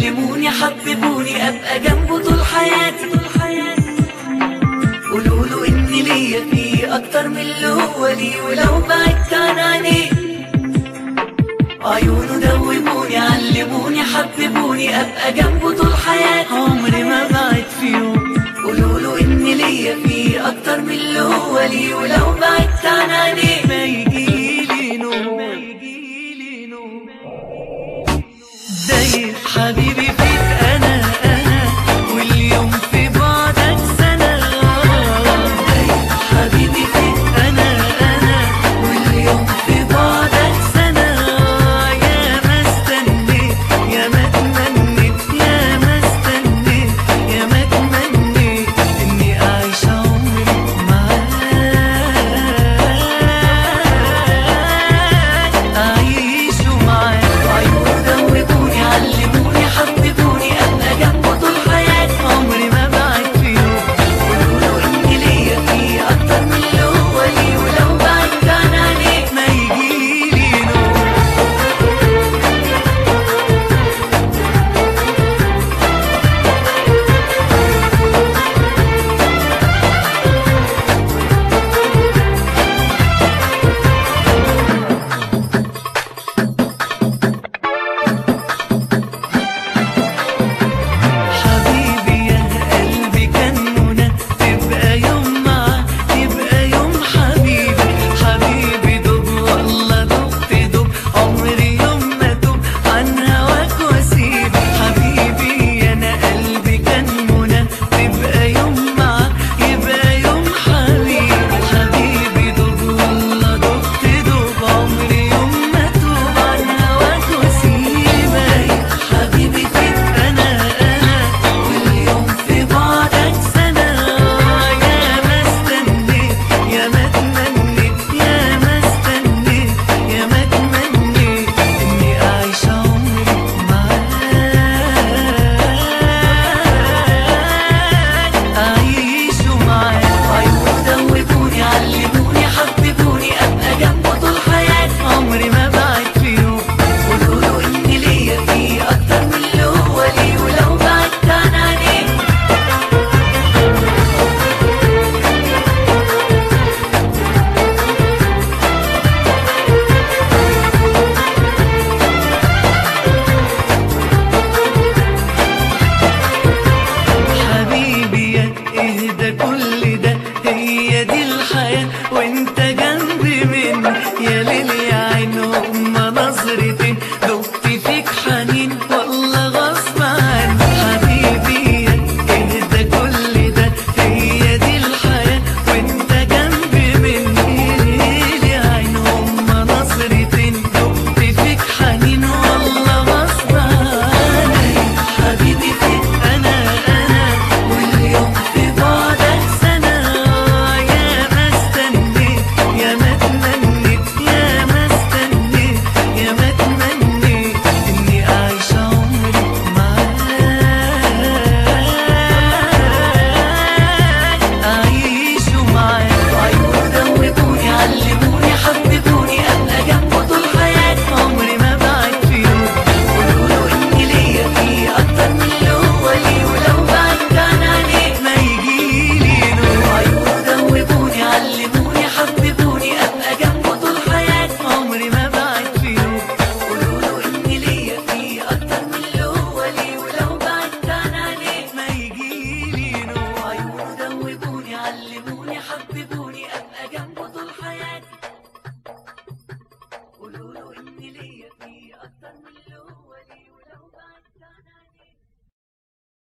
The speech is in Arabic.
كلموني حببوني ابقى جنبه طول حياتي. قولوله ان ليا فيه اكتر من اللي هو ليه، ولو بعدت عن عينيه عيونه دوبوني علموني حببوني ابقى جنبه طول حياتي. عمري ما بعد فيهم. قولوله ان ليا فيه اكتر من اللي هو ليه، ولو بعدت عن عينيه ما يجيلي نوم. دايب حبيبي